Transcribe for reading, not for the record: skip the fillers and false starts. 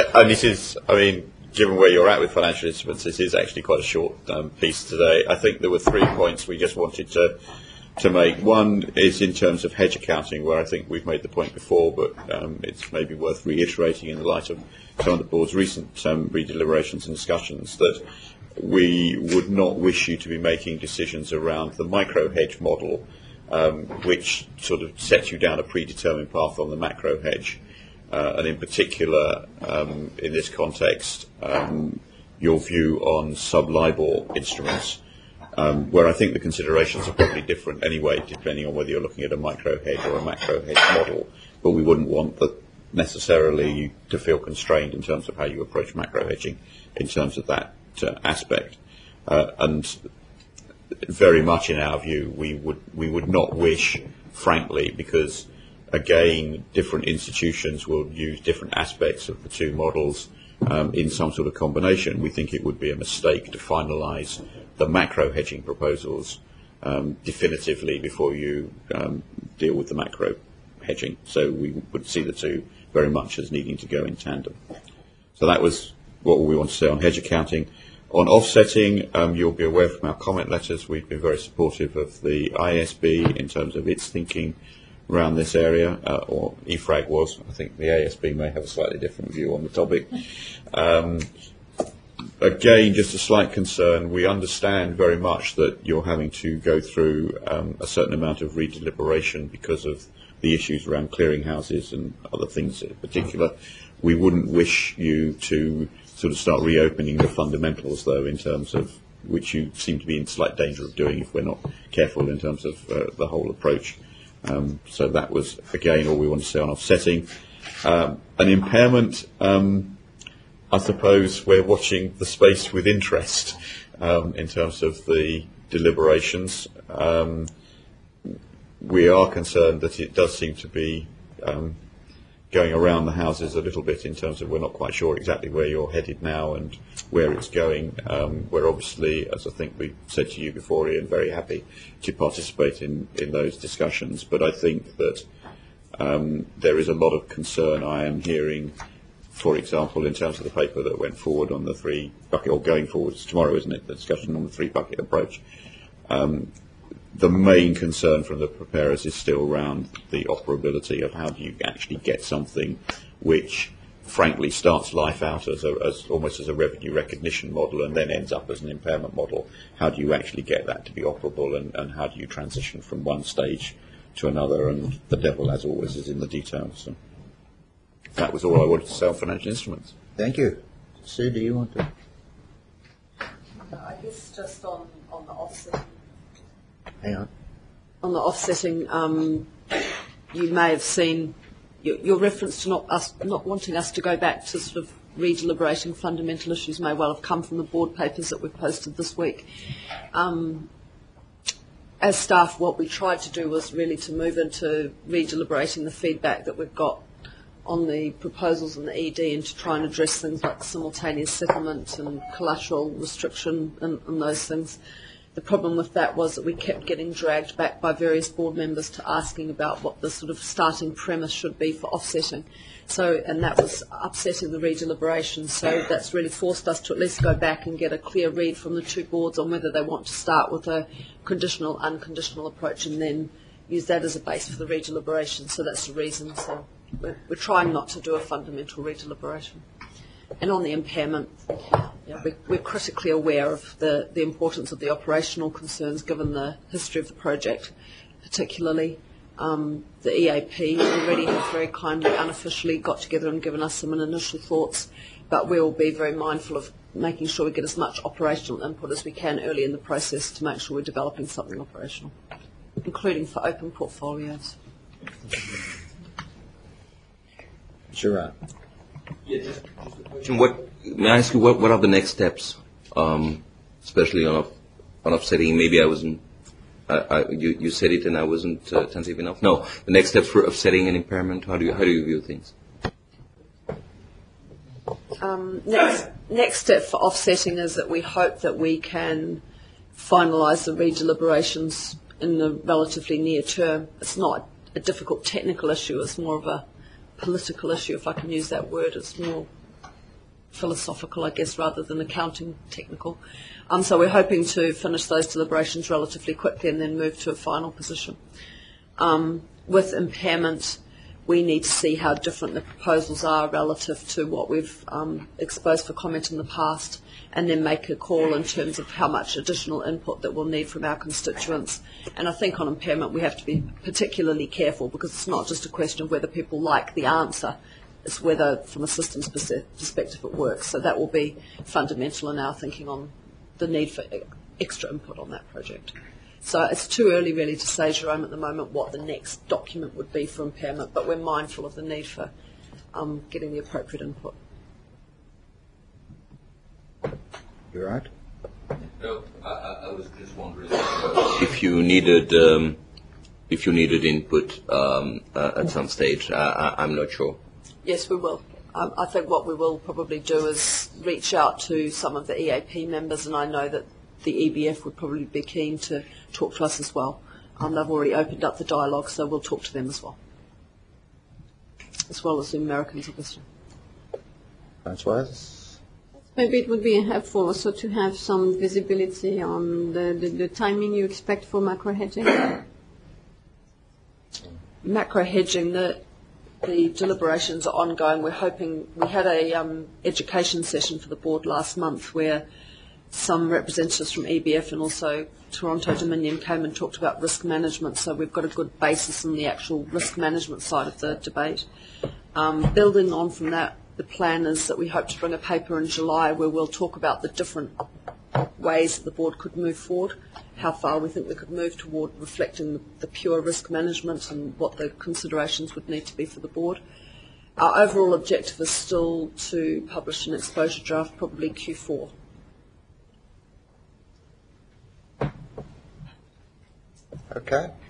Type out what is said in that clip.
And this is, I mean, given where you're at with financial instruments, this is actually quite a short piece today. I think there were 3 points we just wanted to make. One is in terms of hedge accounting, where I think we've made the point before, but it's maybe worth reiterating in the light of some of the board's recent redeliberations and discussions, that we would not wish you to be making decisions around the micro hedge model, which sort of sets you down a predetermined path on the macro hedge. And in particular, in this context, your view on sub-LIBOR instruments, where I think the considerations are probably different anyway, depending on whether you're looking at a micro hedge or a macro hedge model. But we wouldn't want necessarily to feel constrained in terms of how you approach macro hedging in terms of that aspect. And very much in our view, we would not wish, frankly, because again, different institutions will use different aspects of the two models in some sort of combination. We think it would be a mistake to finalise the macro hedging proposals definitively before you deal with the macro hedging. So we would see the two very much as needing to go in tandem. So that was what we want to say on hedge accounting. On offsetting, you'll be aware from our comment letters, we've been very supportive of the ISB in terms of its thinking around this area, or EFRAG was. I think the ASB may have a slightly different view on the topic. Again, just a slight concern. We understand very much that you're having to go through a certain amount of redeliberation because of the issues around clearinghouses and other things in particular. We wouldn't wish you to sort of start reopening the fundamentals, though, in terms of which you seem to be in slight danger of doing if we're not careful in terms of the whole approach. So that was, again, all we want to say on offsetting. An impairment, I suppose we're watching the space with interest in terms of the deliberations. We are concerned that it does seem to be going around the houses a little bit in terms of we're not quite sure exactly where you're headed now and where it's going. We're obviously, as I think we said to you before, Ian, very happy to participate in those discussions. But I think that there is a lot of concern I am hearing, for example, in terms of the paper that went forward on the 3-bucket, or going forward tomorrow, isn't it, the discussion on the 3-bucket approach. The main concern from the preparers is still around the operability of how do you actually get something which, frankly, starts life out as almost as a revenue recognition model and then ends up as an impairment model. How do you actually get that to be operable, and how do you transition from one stage to another? And the devil, as always, is in the details. So that was all I wanted to say on financial instruments. Thank you. Sue, do you want to? I guess just on the offsetting. Hang on. On the offsetting, you may have seen your reference to not wanting us to go back to sort of redeliberating fundamental issues may well have come from the board papers that we've posted this week. As staff, what we tried to do was really to move into redeliberating the feedback that we've got on the proposals in the ED and to try and address things like simultaneous settlement and collateral restriction and those things. The problem with that was that we kept getting dragged back by various board members to asking about what the sort of starting premise should be for offsetting. So, and that was upsetting the redeliberation. So that's really forced us to at least go back and get a clear read from the two boards on whether they want to start with a conditional, unconditional approach and then use that as a base for the redeliberation. So that's the reason. So we're trying not to do a fundamental redeliberation. And on the impairment, we're critically aware of the importance of the operational concerns given the history of the project, particularly. The EAP already have very kindly unofficially got together and given us some initial thoughts, but we will be very mindful of making sure we get as much operational input as we can early in the process to make sure we're developing something operational, including for open portfolios. Sure. Yeah, just a question. May I ask you what are the next steps, especially on offsetting? Maybe I wasn't. You said it and I wasn't attentive enough. No, the next steps for offsetting an impairment. How do you view things? Next step for offsetting is that we hope that we can finalise the redeliberations in the relatively near term. It's not a difficult technical issue. It's more of a political issue, if I can use that word. It's more philosophical, I guess, rather than accounting technical. So we're hoping to finish those deliberations relatively quickly and then move to a final position. With impairment, we need to see how different the proposals are relative to what we've exposed for comment in the past, and then make a call in terms of how much additional input that we'll need from our constituents. And I think on impairment we have to be particularly careful, because it's not just a question of whether people like the answer, it's whether from a systems perspective it works. So that will be fundamental in our thinking on the need for extra input on that project. So it's too early really to say, Jerome, at the moment what the next document would be for impairment, but we're mindful of the need for getting the appropriate input. You're right. No, I was just wondering if you needed input at some stage. I'm not sure. Yes, we will. I think what we will probably do is reach out to some of the EAP members, and I know that the EBF would probably be keen to talk to us as well. They've already opened up the dialogue, so we'll talk to them as well as the Americans, obviously. Françoise? Maybe it would be helpful also to have some visibility on the timing you expect for macro hedging. Macro hedging, the deliberations are ongoing. We're hoping, we had a education session for the board last month where some representatives from EBF and also Toronto Dominion came and talked about risk management, so we've got a good basis in the actual risk management side of the debate. Building on from that, the plan is that we hope to bring a paper in July where we'll talk about the different ways that the board could move forward, how far we think we could move toward reflecting the pure risk management and what the considerations would need to be for the board. Our overall objective is still to publish an exposure draft, probably Q4. Okay.